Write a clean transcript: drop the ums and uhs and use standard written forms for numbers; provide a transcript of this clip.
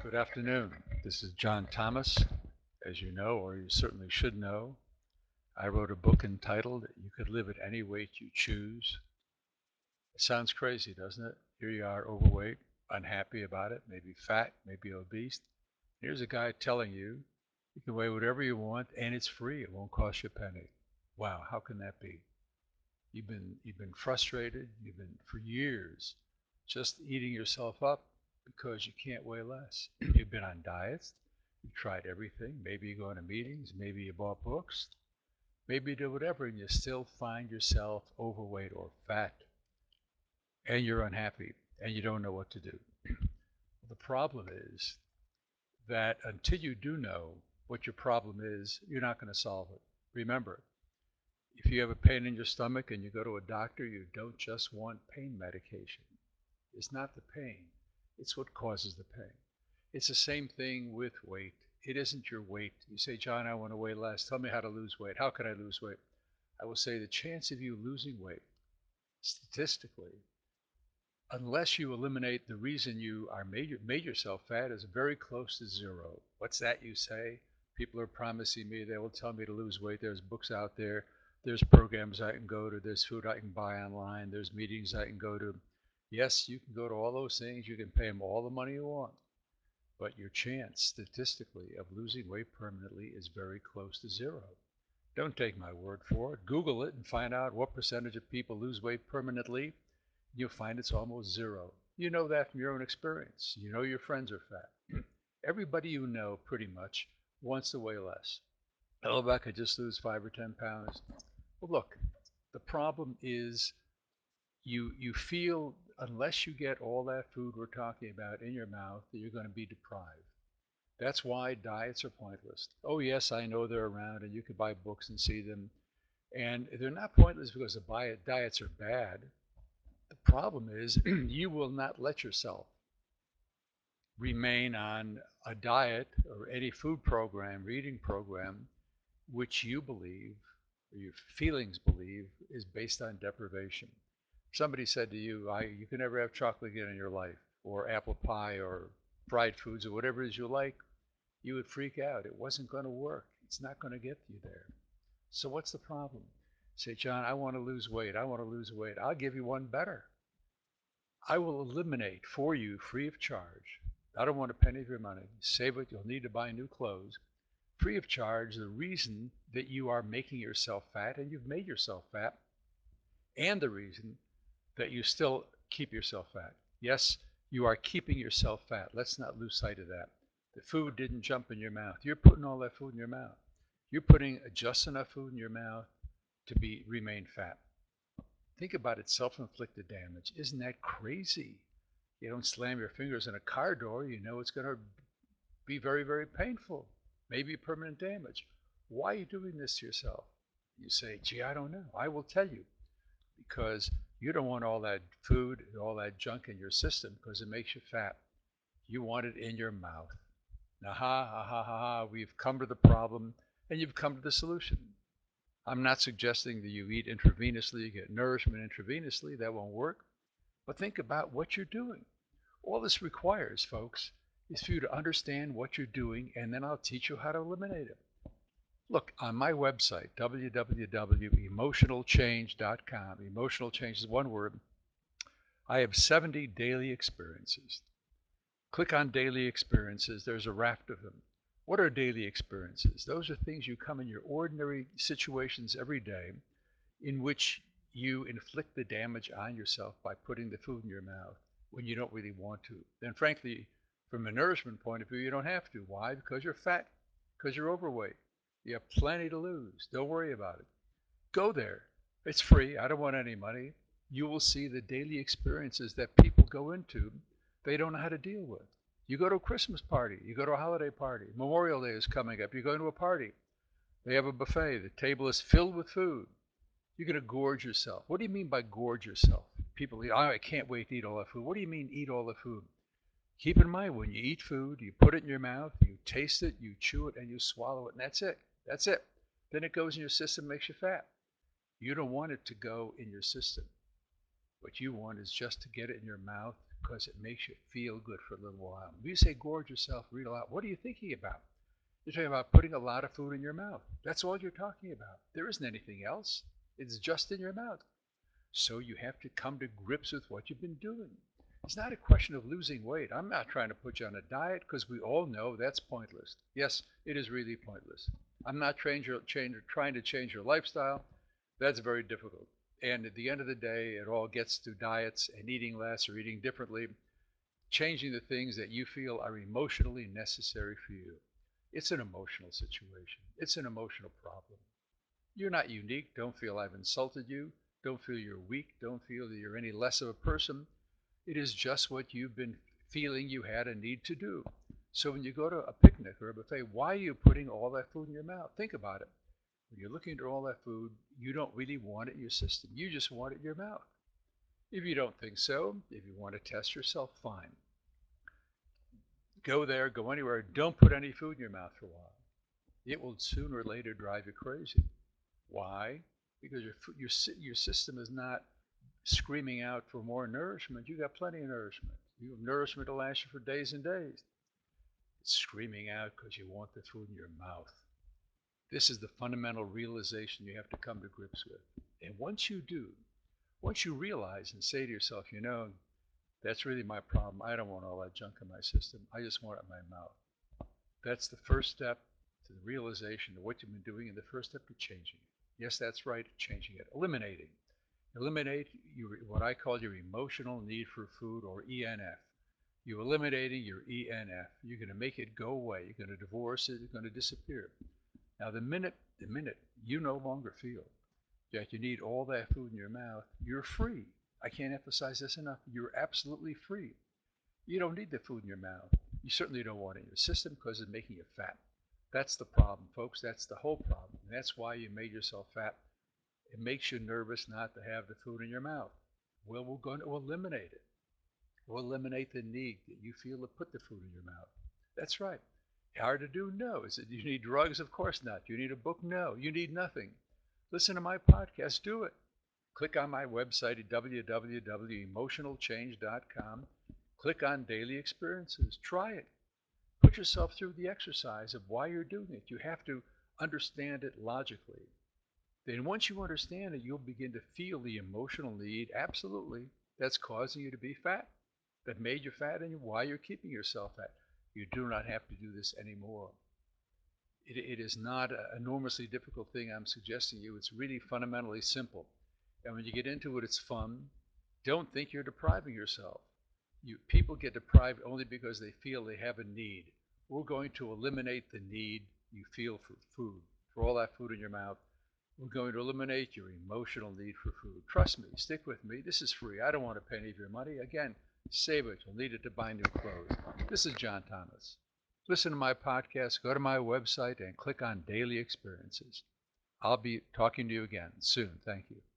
Good afternoon. This is John Thomas. As you know, or you certainly should know, I wrote a book entitled You Could Live at Any Weight You Choose. It sounds crazy, doesn't it? Here you are, overweight, unhappy about it, maybe fat, maybe obese. Here's a guy telling you can weigh whatever you want and it's free. It won't cost you a penny. Wow, how can that be? You've been frustrated. You've been for years just eating yourself up because you can't weigh less. You've been on diets. You tried everything. Maybe you go to meetings. Maybe you bought books. Maybe you do whatever, and you still find yourself overweight or fat, and you're unhappy, and you don't know what to do. The problem is that until you do know what your problem is, you're not going to solve it. Remember, if you have a pain in your stomach and you go to a doctor, you don't just want pain medication. It's not the pain, it's what causes the pain. It's the same thing with weight. It isn't your weight. You say, John, I want to weigh less. Tell me how to lose weight. How can I lose weight? I will say the chance of you losing weight, statistically, unless you eliminate the reason you are made yourself fat, is very close to zero. What's that you say? People are promising me they will tell me to lose weight. There's books out there. There's programs I can go to. There's food I can buy online. There's meetings I can go to. Yes, you can go to all those things. You can pay them all the money you want. But your chance, statistically, of losing weight permanently is very close to zero. Don't take my word for it. Google it and find out what percentage of people lose weight permanently. You'll find it's almost zero. You know that from your own experience. You know your friends are fat. Everybody you know pretty much wants to weigh less. Oh, if I could just lose 5 or 10 pounds. Well, look, the problem is you feel unless you get all that food we're talking about in your mouth that you're going to be deprived. That's why diets are pointless. Oh yes, I know they're around and you can buy books and see them. And they're not pointless because the diets are bad. The problem is you will not let yourself remain on a diet or any food program, reading program, which you believe, or your feelings believe, is based on deprivation. Somebody said to you, you can never have chocolate again in your life, or apple pie, or fried foods, or whatever it is you like, you would freak out. It wasn't going to work. It's not going to get you there. So what's the problem? Say, John, I want to lose weight. I want to lose weight. I'll give you one better. I will eliminate for you free of charge. I don't want a penny of your money. Save what you'll need to buy new clothes. Free of charge, the reason that you are making yourself fat and you've made yourself fat, and the reason that you still keep yourself fat. Yes, you are keeping yourself fat. Let's not lose sight of that. The food didn't jump in your mouth. You're putting all that food in your mouth. You're putting just enough food in your mouth to remain fat. Think about it, self-inflicted damage. Isn't that crazy? You don't slam your fingers in a car door, you know it's going to be very, very painful, maybe permanent damage. Why are you doing this to yourself? You say, gee, I don't know. I will tell you, because you don't want all that food, all that junk in your system because it makes you fat. You want it in your mouth. Now, we've come to the problem and you've come to the solution. I'm not suggesting that you eat intravenously, you get nourishment intravenously, that won't work. But think about what you're doing. All this requires, folks, is for you to understand what you're doing, and then I'll teach you how to eliminate it. Look, on my website, www.emotionalchange.com, emotional change is one word, I have 70 daily experiences. Click on daily experiences, there's a raft of them. What are daily experiences? Those are things you come in your ordinary situations every day in which you inflict the damage on yourself by putting the food in your mouth when you don't really want to. Then frankly, from a nourishment point of view, you don't have to. Why? Because you're fat, because you're overweight. You have plenty to lose. Don't worry about it. Go there. It's free. I don't want any money. You will see the daily experiences that people go into they don't know how to deal with. You go to a Christmas party, you go to a holiday party, Memorial Day is coming up, you go to a party, they have a buffet, the table is filled with food. You're going to gorge yourself. What do you mean by gorge yourself? People, oh, I can't wait to eat all that food. What do you mean eat all the food? Keep in mind, when you eat food, you put it in your mouth, you taste it, you chew it, and you swallow it, and that's it. That's it. Then it goes in your system, makes you fat. You don't want it to go in your system. What you want is just to get it in your mouth because it makes you feel good for a little while. When you say gorge yourself, read aloud, what are you thinking about? You're talking about putting a lot of food in your mouth. That's all you're talking about. There isn't anything else. It's just in your mouth. So you have to come to grips with what you've been doing. It's not a question of losing weight. I'm not trying to put you on a diet because we all know that's pointless. Yes, it is really pointless. I'm not trying to change your lifestyle. That's very difficult. And at the end of the day, it all gets to diets and eating less or eating differently, changing the things that you feel are emotionally necessary for you. It's an emotional situation. It's an emotional problem. You're not unique. Don't feel I've insulted you. Don't feel you're weak. Don't feel that you're any less of a person. It is just what you've been feeling you had a need to do. So when you go to a picnic or a buffet, why are you putting all that food in your mouth? Think about it. When you're looking at all that food, you don't really want it in your system. You just want it in your mouth. If you don't think so, if you want to test yourself, fine. Go there, go anywhere. Don't put any food in your mouth for a while. It will sooner or later drive you crazy. Why? Because your system is not screaming out for more nourishment. You got plenty of nourishment. You have nourishment to last you for days and days. It's screaming out because you want the food in your mouth. This is the fundamental realization you have to come to grips with. And once you do, once you realize and say to yourself, that's really my problem. I don't want all that junk in my system. I just want it in my mouth. That's the first step to the realization of what you've been doing and the first step to changing it. Yes, that's right, changing it. Eliminate what I call your emotional need for food, or ENF. You're eliminating your ENF. You're going to make it go away. You're going to divorce it. It's going to disappear. Now, the minute you no longer feel that you need all that food in your mouth, you're free. I can't emphasize this enough. You're absolutely free. You don't need the food in your mouth. You certainly don't want it in your system because it's making you fat. That's the problem, folks. That's the whole problem. And that's why you made yourself fat. It makes you nervous not to have the food in your mouth. Well, we're going to eliminate it. We'll eliminate the need that you feel to put the food in your mouth. That's right. Hard to do? No. Is it you need drugs? Of course not. You need a book? No. You need nothing. Listen to my podcast. Do it. Click on my website at www.emotionalchange.com. Click on Daily Experiences. Try it. Put yourself through the exercise of why you're doing it. You have to understand it logically. Then once you understand it, you'll begin to feel the emotional need, absolutely, that's causing you to be fat, that made you fat, and why you're keeping yourself fat. You do not have to do this anymore. It is not an enormously difficult thing I'm suggesting to you. It's really fundamentally simple. And when you get into it, it's fun. Don't think you're depriving yourself. People get deprived only because they feel they have a need. We're going to eliminate the need you feel for food, for all that food in your mouth. We're going to eliminate your emotional need for food. Trust me, stick with me. This is free. I don't want a penny of your money. Again, save it. You'll need it to buy new clothes. This is John Thomas. Listen to my podcast, go to my website, and click on Daily Experiences. I'll be talking to you again soon. Thank you.